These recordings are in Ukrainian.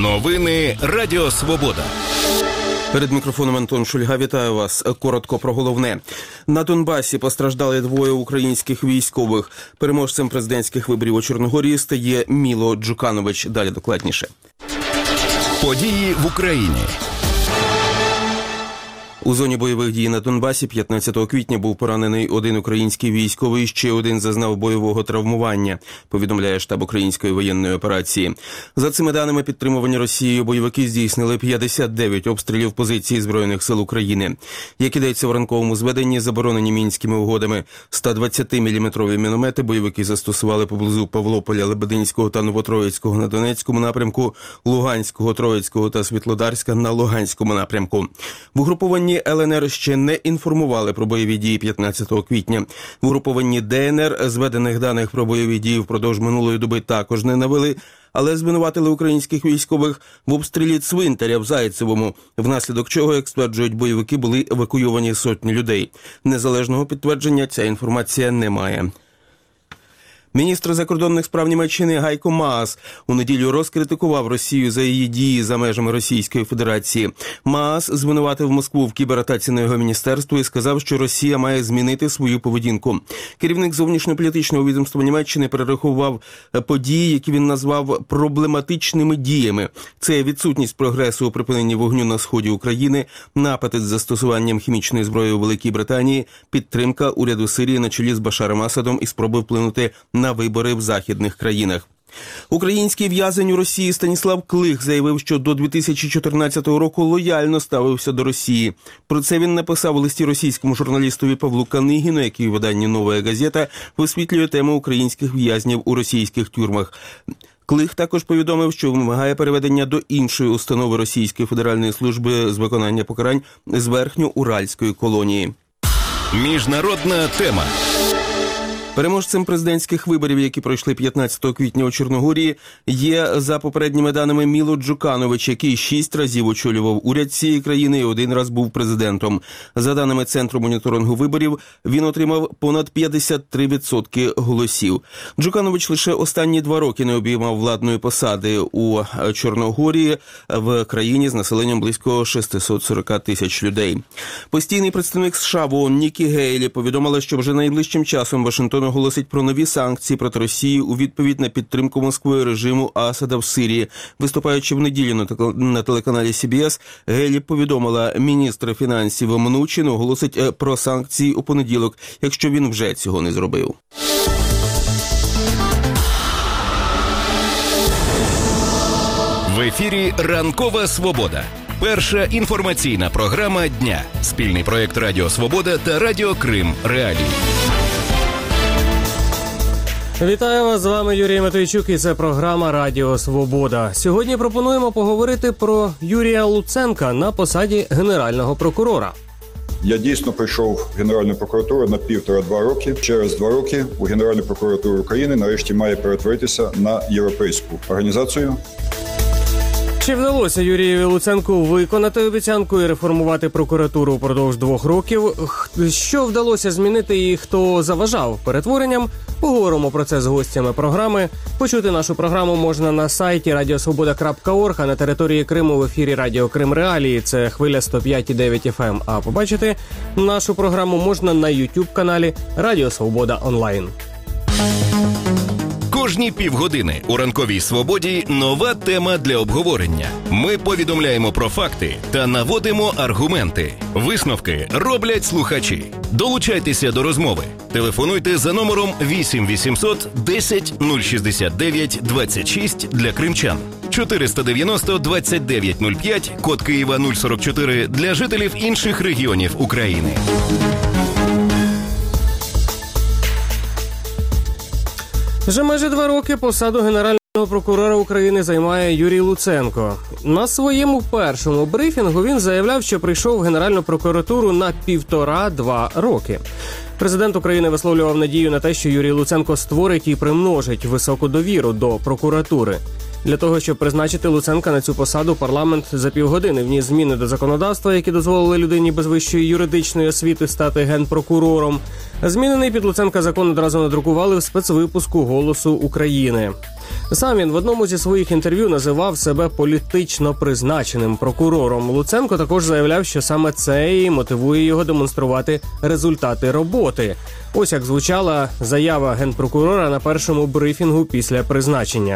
Новини Радіо Свобода. Перед мікрофоном Антон Шульга. Вітаю вас. Коротко про головне. На Донбасі постраждали двоє українських військових. Переможцем президентських виборів у Чорногорії стає Міло Джуканович. Далі докладніше. Події в Україні. У зоні бойових дій на Донбасі 15 квітня був поранений один український військовий, ще один зазнав бойового травмування, повідомляє штаб української воєнної операції. За цими даними, підтримувані Росією бойовики здійснили 59 обстрілів позицій Збройних сил України. Як ідеться в ранковому зведенні, заборонені Мінськими угодами 120-мм міномети бойовики застосували поблизу Павлополя, Лебединського та Новотроїцького на Донецькому напрямку, Луганського, Троїцького та Світлодарська на Луганському напрямку. В угрупованні ЛНР ще не інформували про бойові дії 15 квітня. В угрупованні ДНР зведених даних про бойові дії впродовж минулої доби також не навели, але звинуватили українських військових в обстрілі цвинтаря в Зайцевому, внаслідок чого, як стверджують бойовики, були евакуйовані сотні людей. Незалежного підтвердження ця інформація не має. Міністр закордонних справ Німеччини Гайко Маас у неділю розкритикував Росію за її дії за межами Російської Федерації. Маас звинуватив Москву в кібератаці на його міністерство і сказав, що Росія має змінити свою поведінку. Керівник зовнішньополітичного відомства Німеччини перерахував події, які він назвав проблематичними діями. Це відсутність прогресу у припиненні вогню на сході України, напади з застосуванням хімічної зброї у Великій Британії, підтримка уряду Сирії на чолі з Башаром Асадом і спроби вплинути на вибори в західних країнах. Український в'язень у Росії Станіслав Клих заявив, що до 2014 року лояльно ставився до Росії. Про це він написав у листі російському журналістові Павлу Канигіну, який у виданні «Нова газета» висвітлює тему українських в'язнів у російських тюрмах. Клих також повідомив, що вимагає переведення до іншої установи Російської Федеральної служби з виконання покарань з Верхньоуральської колонії. Міжнародна тема. Переможцем президентських виборів, які пройшли 15 квітня у Чорногорії, є, за попередніми даними, Міло Джуканович, який 6 разів очолював уряд цієї країни і 1 раз був президентом. За даними Центру моніторингу виборів, він отримав понад 53% голосів. Джуканович лише останні 2 роки не обіймав владної посади у Чорногорії, в країні з населенням близько 640 тисяч людей. Постійний представник США в ООН Нікі Гейлі повідомила, що вже найближчим часом Вашингтон оголосить про нові санкції проти Росії у відповідь на підтримку Москвою режиму Асада в Сирії. Виступаючи в неділю на телеканалі CBS, Гейлі повідомила, міністр фінансів Мнучин оголосить про санкції у понеділок, якщо він вже цього не зробив. В ефірі «Ранкова Свобода». Перша інформаційна програма дня. Спільний проєкт Радіо Свобода та Радіо Крим Реалії. Вітаю вас, з вами Юрій Матвійчук і це програма Радіо Свобода. Сьогодні пропонуємо поговорити про Юрія Луценка на посаді Генерального прокурора. Я дійсно прийшов в Генеральну прокуратуру на 1,5-2 роки. Через 2 роки у Генеральну прокуратуру України нарешті має перетворитися на європейську організацію. Чи вдалося Юрію Луценку виконати обіцянку і реформувати прокуратуру упродовж 2 років? Що вдалося змінити і хто заважав перетворенням? Поговоримо про це з гостями програми. Почути нашу програму можна на сайті radiosvoboda.org, а на території Криму в ефірі Радіо Крим Реалії. Це хвиля 105,9 FM. А побачити нашу програму можна на YouTube-каналі Радіо Свобода Онлайн. Кожні півгодини у «Ранковій Свободі» нова тема для обговорення. Ми повідомляємо про факти та наводимо аргументи. Висновки роблять слухачі. Долучайтеся до розмови. Телефонуйте за номером 8 800 10 069 26 для кримчан. 490 29 05, код Києва 044 для жителів інших регіонів України. Вже майже 2 роки посаду Генерального прокурора України займає Юрій Луценко. На своєму першому брифінгу він заявляв, що прийшов в Генеральну прокуратуру на 1,5-2 роки. Президент України висловлював надію на те, що Юрій Луценко створить і примножить високу довіру до прокуратури. Для того, щоб призначити Луценка на цю посаду, парламент за півгодини вніс зміни до законодавства, які дозволили людині без вищої юридичної освіти стати генпрокурором. Змінений під Луценка закон одразу надрукували в спецвипуску «Голосу України». Сам він в одному зі своїх інтерв'ю називав себе політично призначеним прокурором. Луценко також заявляв, що саме це і мотивує його демонструвати результати роботи. Ось як звучала заява генпрокурора на першому брифінгу після призначення.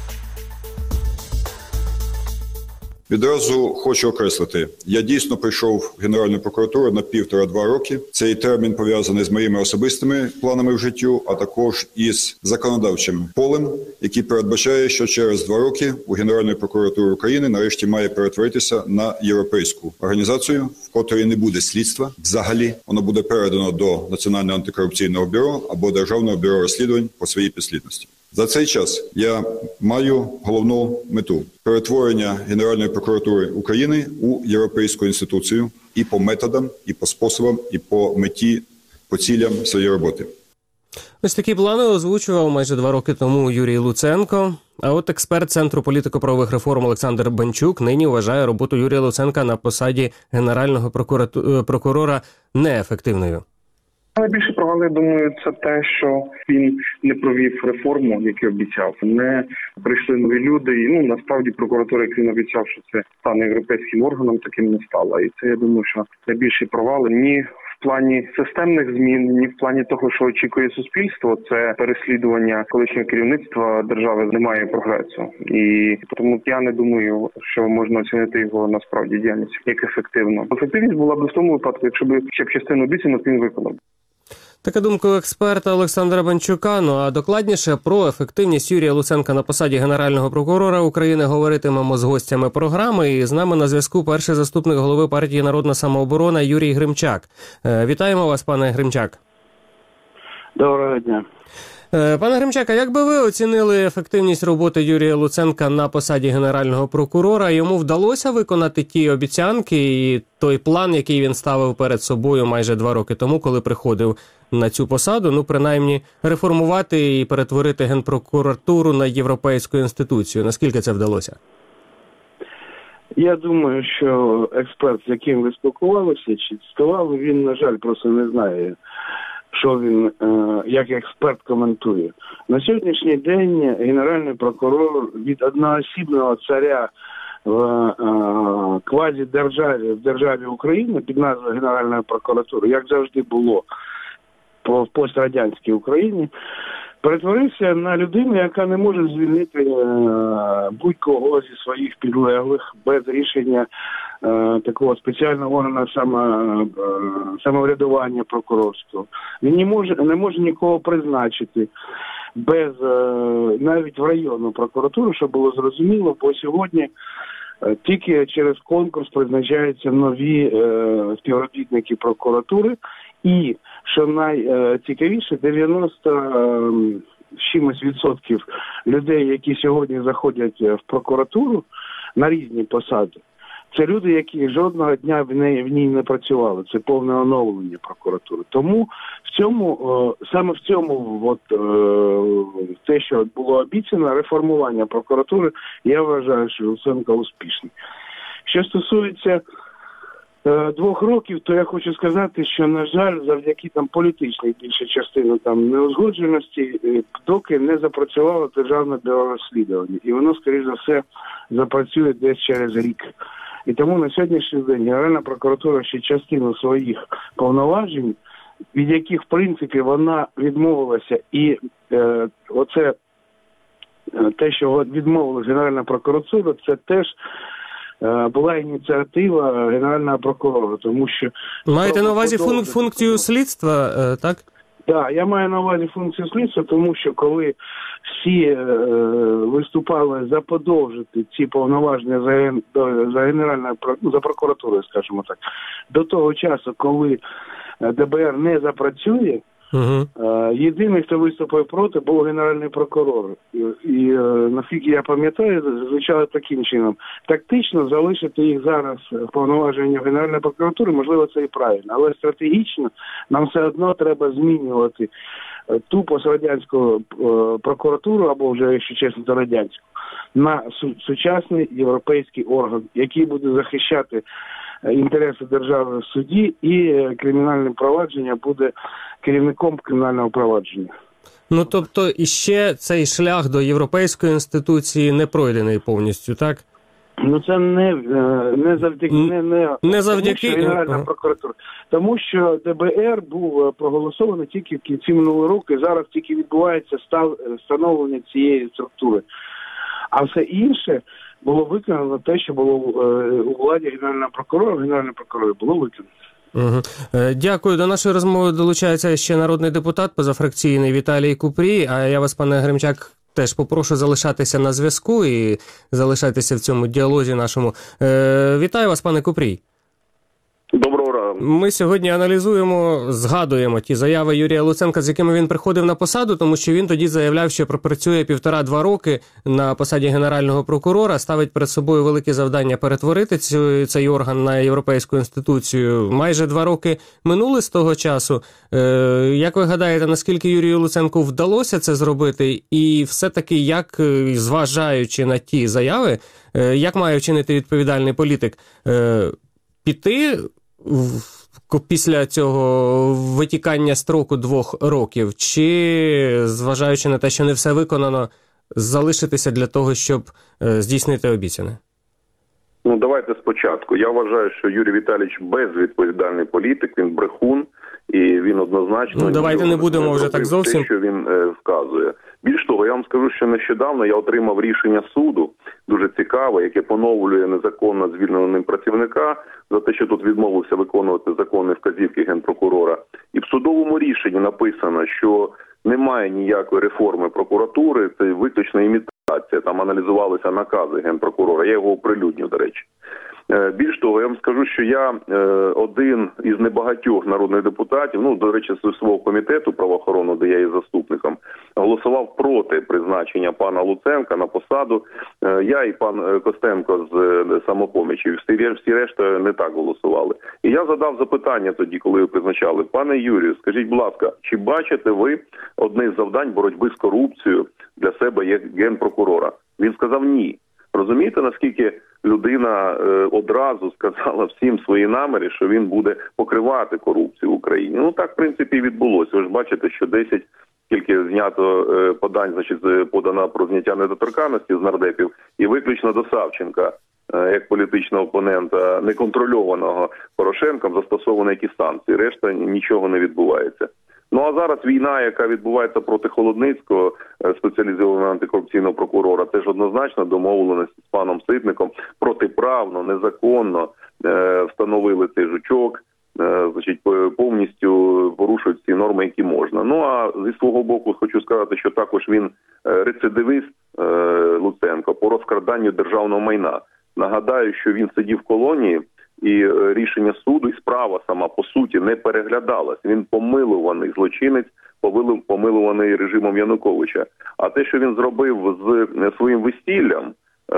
Відразу хочу окреслити, я дійсно прийшов в Генеральну прокуратуру на 1,5-2 роки. Цей термін пов'язаний з моїми особистими планами в життю, а також із законодавчим полем, який передбачає, що через 2 роки у Генеральної прокуратури України нарешті має перетворитися на європейську організацію, в котрій не буде слідства взагалі. Воно буде передано до Національного антикорупційного бюро або Державного бюро розслідувань по своїй підслідності. За цей час я маю головну мету – перетворення Генеральної прокуратури України у європейську інституцію і по методам, і по способам, і по меті, по цілям своєї роботи. Ось такі плани озвучував майже 2 роки тому Юрій Луценко. А от експерт Центру політико-правових реформ Олександр Бенчук нині вважає роботу Юрія Луценка на посаді Генерального прокурора неефективною. Найбільше провал, я думаю, це те, що він не провів реформу, яку обіцяв. Не прийшли нові люди. І, насправді, прокуратура, як він обіцяв, що це стане європейським органом, таким не стала. І це, я думаю, що найбільші провали ні в плані системних змін, ні в плані того, що очікує суспільство. Це переслідування колишнього керівництва держави, немає прогресу. І тому я не думаю, що можна оцінити його насправді діяльність як ефективно. Ефективність була б в тому випадку, якщо б ще б частину обіцянок він виконав. Така думка у експерта Олександра Бенчука. Ну а докладніше про ефективність Юрія Луценка на посаді Генерального прокурора України говоритимемо з гостями програми. І з нами на зв'язку перший заступник голови партії «Народна самооборона» Юрій Гримчак. Вітаємо вас, пане Гримчак. Доброго дня. Пане Гримчак, а як би ви оцінили ефективність роботи Юрія Луценка на посаді Генерального прокурора? Йому вдалося виконати ті обіцянки і той план, який він ставив перед собою майже 2 роки тому, коли приходив на цю посаду, принаймні реформувати і перетворити Генпрокуратуру на європейську інституцію? Наскільки це вдалося? Я думаю, що експерт, з яким ви спілкувалися чи цитували, він, на жаль, просто не знає, що він як експерт коментує. На сьогоднішній день Генеральний прокурор від одноосібного царя в квазідержаві, в державі України під назвою Генеральної прокуратури, як завжди було в пострадянській Україні, перетворився на людину, яка не може звільнити будь-кого зі своїх підлеглих без рішення такого спеціального органу самоврядування прокурорського. Він не може нікого призначити без навіть в районну прокуратуру, щоб було зрозуміло, бо сьогодні тільки через конкурс призначаються нові співробітники прокуратури. І, що найцікавіше, 90% людей, які сьогодні заходять в прокуратуру на різні посади, це люди, які жодного дня в ній не працювали. Це повне оновлення прокуратури. Тому саме в цьому те, що було обіцяно, реформування прокуратури, я вважаю, що Луценко успішний. Що стосується 2 років, то я хочу сказати, що, на жаль, завдяки політичній більшій частині неузгодженості, доки не запрацювало Державне бюро розслідування. І воно, скоріш за все, запрацює десь через рік. І тому на сьогоднішній день Генеральна прокуратура ще частину своїх повноважень, від яких, в принципі, вона відмовилася. І оце те, що відмовилася Генеральна прокуратура, це теж була ініціатива Генерального прокурора, тому що... Маєте на увазі функцію слідства, так? Так, я маю на увазі функцію слідства, тому що коли всі виступали за подовжити ці повноваження за Генеральною за прокуратурою, скажімо так, до того часу, коли ДБР не запрацює, Єдиний, хто виступив проти, був генеральний прокурор. І наскільки я пам'ятаю, звучало таким чином. Тактично залишити їх зараз в повноваженні Генеральної прокуратури, можливо, це і правильно. Але стратегічно нам все одно треба змінювати ту пострадянську прокуратуру, або вже, якщо чесно, то радянську, на сучасний європейський орган, який буде захищати інтереси держави в суді, і кримінальне провадження буде керівником кримінального провадження. Ну, тобто, іще цей шлях до європейської інституції не пройдений повністю, так? Ну, це не завдяки Генеральна прокуратура. Тому що ДБР був проголосований тільки в кінці минулого року, і зараз тільки відбувається встановлення цієї структури. А все інше було виконано те, що було у владі Генерального прокурора було виконано. Дякую. До нашої розмови долучається ще народний депутат позафракційний Віталій Купрій. А я вас, пане Гремчак, теж попрошу залишатися на зв'язку і залишатися в цьому діалозі нашому. Вітаю вас, пане Купрій. Доброго ранку. Ми сьогодні згадуємо ті заяви Юрія Луценка, з якими він приходив на посаду, тому що він тоді заявляв, що пропрацює 1,5-2 роки на посаді генерального прокурора, ставить перед собою велике завдання перетворити цей орган на європейську інституцію. Майже 2 роки минули з того часу. Як ви гадаєте, наскільки Юрію Луценку вдалося це зробити? І все-таки, як, зважаючи на ті заяви, як має вчинити відповідальний політик? Піти після цього витікання строку 2 років, чи, зважаючи на те, що не все виконано, залишитися для того, щоб здійснити обіцяне? Ну, давайте спочатку. Я вважаю, що Юрій Віталійович безвідповідальний політик, він брехун, і він однозначно... Ну, давайте не будемо вже так зовсім. Те, що він вказує. Більш того, я вам скажу, що нещодавно я отримав рішення суду, дуже цікаве, яке поновлює незаконно звільненого ним працівника за те, що тут відмовився виконувати законні вказівки генпрокурора. І в судовому рішенні написано, що немає ніякої реформи прокуратури, це виключно імітація. Там аналізувалися накази генпрокурора, я його оприлюдню, до речі. Більш того, я вам скажу, що я один із небагатьох народних депутатів, до речі, з свого комітету правоохоронного, де я є заступником, голосував проти призначення пана Луценка на посаду. Я і пан Костенко з «Самопомічі», всі решта не так голосували. І я задав запитання тоді, коли ви призначали: пане Юрію, скажіть, будь ласка, чи бачите ви одне з завдань боротьби з корупцією для себе як генпрокурора? Він сказав ні. Розумієте, наскільки людина одразу сказала всім свої наміри, що він буде покривати корупцію в Україні? Ну, так, в принципі, і відбулося. Ви ж бачите, що 10 тільки знято подань, подано про зняття недоторканності з нардепів, і виключно до Савченка, як політичного опонента, неконтрольованого Порошенком, застосовані якісь санкції. Решта нічого не відбувається. Ну, а зараз війна, яка відбувається проти Холодницького, спеціалізованого антикорупційного прокурора, теж однозначно домовленості з паном Ситником протиправно, незаконно встановили цей жучок, повністю порушують ці норми, які можна. Ну, а зі свого боку хочу сказати, що також він рецидивіст, Луценко, по розкраданню державного майна. Нагадаю, що він сидів в колонії, і рішення суду, і справа сама, по суті, не переглядалась. Він помилуваний злочинець, помилуваний режимом Януковича. А те, що він зробив з своїм весіллям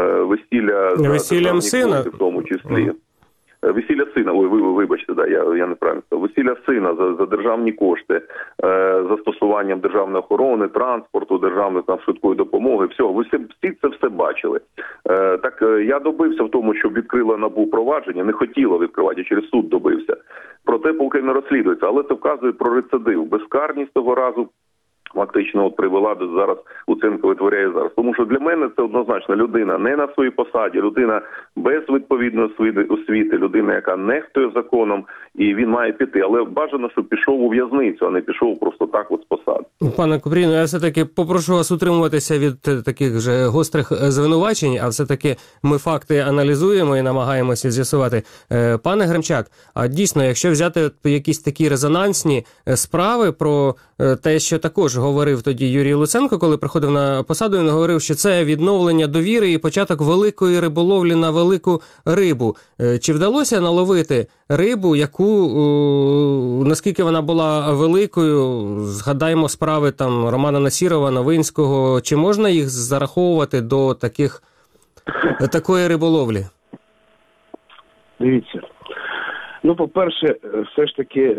сина, в тому числі, весілля сина, вибачте, я неправильно сказав. Весілля сина за державні кошти, застосуванням державної охорони, транспорту, державної швидкої допомоги, всього. Ви всі це все бачили. Так, я добився в тому, щоб відкрила НАБУ провадження, не хотіло відкривати, через суд добився. Проте поки не розслідується, але це вказує про рецидив. Безкарність того разу фактично привела до зараз, Луценко витворяє зараз. Тому що для мене це однозначно людина не на своїй посаді, людина без відповідної освіти, людина, яка нехтує законом, і він має піти. Але бажано, щоб пішов у в'язницю, а не пішов просто так з посади. Пане Купрій, я все-таки попрошу вас утримуватися від таких же гострих звинувачень, а все-таки ми факти аналізуємо і намагаємося з'ясувати. Пане Гремчак, а дійсно, якщо взяти якісь такі резонансні справи про те, що також говорив тоді Юрій Луценко, коли приходив на посаду, він говорив, що це відновлення довіри і початок великої риболовлі на велику рибу. Чи вдалося наловити рибу, яку, наскільки вона була великою, згадаємо справи там Романа Насірова, Новинського, чи можна їх зараховувати до такої риболовлі? Дивіться. По-перше, все ж таки,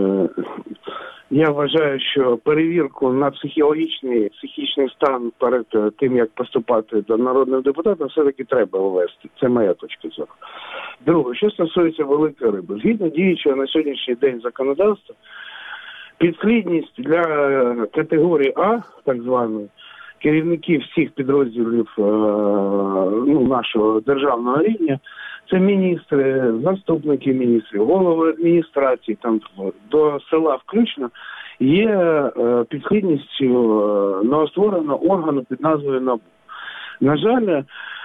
я вважаю, що перевірку на психічний стан перед тим, як поступати до народного депутата, все-таки треба ввести. Це моя точка зору. Друге, що стосується великої риби. Згідно діючого на сьогоднішній день законодавства, підслідність для категорії А, так званої, керівників всіх підрозділів нашого державного рівня, це міністри, заступники міністрів, голови адміністрації, там до села включно, є підслідністю новоствореного органу під назвою НАБУ. На жаль,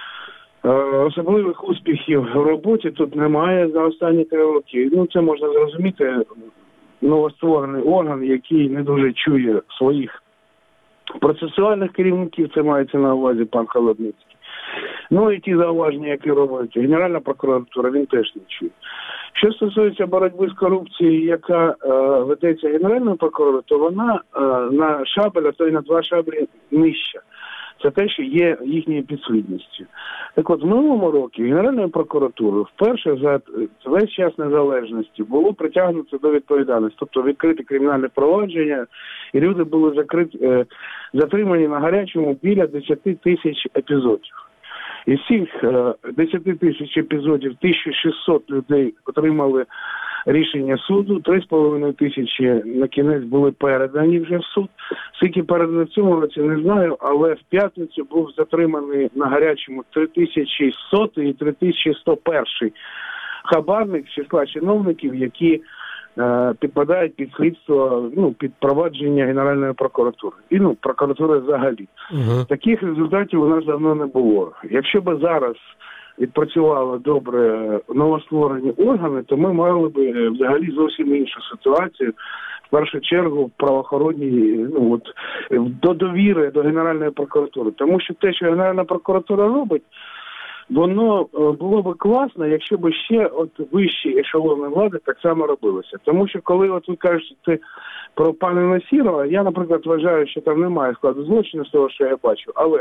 особливих успіхів в роботі тут немає за останні 3 роки. Це можна зрозуміти, новостворений орган, який не дуже чує своїх процесуальних керівників, це мається на увазі пан Холодницький. І ті зауваження, які робить Генеральна прокуратура, він теж не чує. Що стосується боротьби з корупцією, яка ведеться Генеральною прокуратурою, то вона на шабель, а то й на 2 шаблі нижча. Це те, що є їхньою підслідністю. Так от, в минулому році Генеральною прокуратурою вперше за весь час незалежності було притягнуто до відповідальності, тобто відкрите кримінальне провадження, і люди були затримані на гарячому біля 10 тисяч епізодів. Із цих 10 тисяч епізодів 1600 людей отримали рішення суду, 3,5 тисячі на кінець були передані вже в суд. Скільки передано в цьому році, не знаю, але в п'ятницю був затриманий на гарячому 3100 і 3101 хабарник з числа чиновників, які підпадають під слідство, під провадження Генеральної прокуратури. І, прокуратури взагалі. Таких результатів у нас давно не було. Якщо б зараз відпрацювали добре новостворені органи, то ми мали б взагалі зовсім іншу ситуацію. В першу чергу правоохоронні, до довіри до Генеральної прокуратури. Тому що те, що Генеральна прокуратура робить, воно було б класно, якщо б ще вищі ешелони влади так само робилося. Тому що коли ви кажете про пана Насірова, я, наприклад, вважаю, що там немає складу злочину з того, що я бачу. Але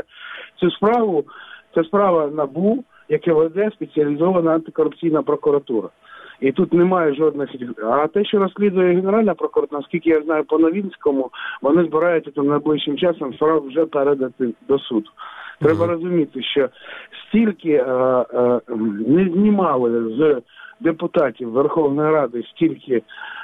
це справа НАБУ, яке веде спеціалізована антикорупційна прокуратура. І тут немає жодних... А те, що розслідує Генеральна прокуратура, наскільки я знаю, по Новинському, вони збираються там найближчим часом справу вже передати до суду. Треба розуміти, що стільки не знімали з депутатів Верховної Ради, стільки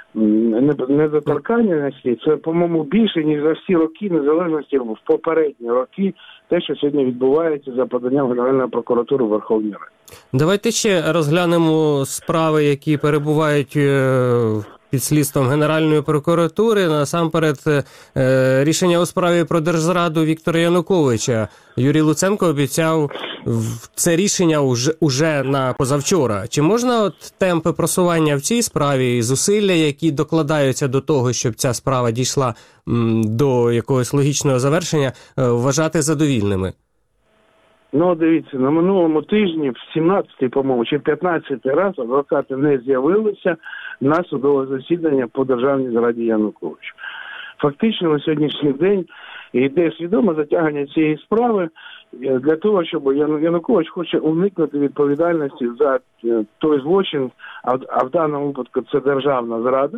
недоторканності, це, по-моєму, більше, ніж за всі роки незалежності в попередні роки, те, що сьогодні відбувається за поданням Генеральної прокуратури Верховної Ради. Давайте ще розглянемо справи, які перебувають під слідством Генеральної прокуратури. Насамперед, рішення у справі про держзраду Віктора Януковича. Юрій Луценко обіцяв це рішення уже на позавчора. Чи можна темпи просування в цій справі і зусилля, які докладаються до того, щоб ця справа дійшла до якогось логічного завершення, вважати задовільними? Дивіться, на минулому тижні, в 17-й, по-моєму, чи 15-й раз адвокати не з'явилися на судове засідання по державній зраді Януковича. Фактично, на сьогоднішній день йде свідоме затягування цієї справи для того, щоб Янукович хоче уникнути відповідальності за той злочин, а в даному випадку це державна зрада.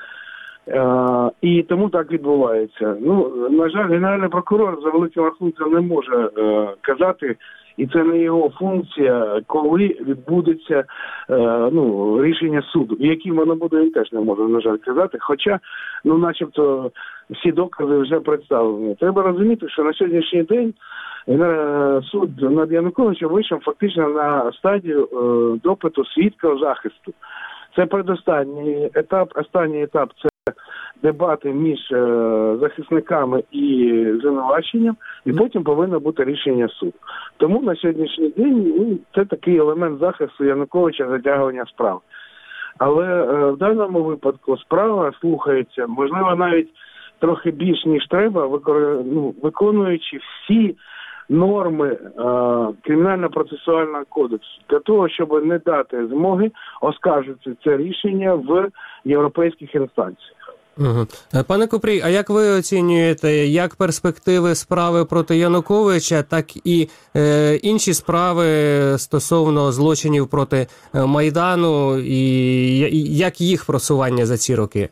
І тому так відбувається. На жаль, Генеральний прокурор за великим рахунком не може казати, і це не його функція, коли відбудеться рішення суду. І яким воно буде, він теж не може, на жаль, казати. Хоча, начебто, всі докази вже представлені. Треба розуміти, що на сьогоднішній день суд над Януковичем вийшов фактично на стадію допиту свідка захисту. Це передостанній етап. Останній етап – це дебати між захисниками і звинуваченням, і потім повинно бути рішення суду. Тому на сьогоднішній день це такий елемент захисту Януковича, затягування справ. Але в даному випадку справа слухається, можливо, навіть трохи більш ніж треба, виконуючи всі норми Кримінально-процесуального кодексу, для того, щоб не дати змоги оскаржити це рішення в європейських інстанціях. Угу. Пане Купрій, а як ви оцінюєте, як перспективи справи проти Януковича, так і інші справи стосовно злочинів проти Майдану, і як їх просування за ці роки?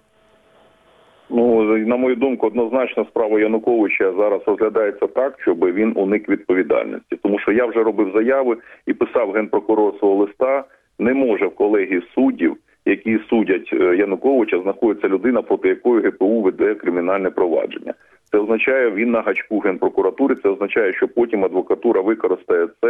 На мою думку, однозначно справа Януковича зараз розглядається так, щоб він уник відповідальності. Тому що я вже робив заяви і писав Генпрокурору свого листа, не може в колегії суддів, які судять Януковича, знаходиться людина, проти якої ГПУ веде кримінальне провадження. Це означає, він на гачку Генпрокуратури, це означає, що потім адвокатура використає це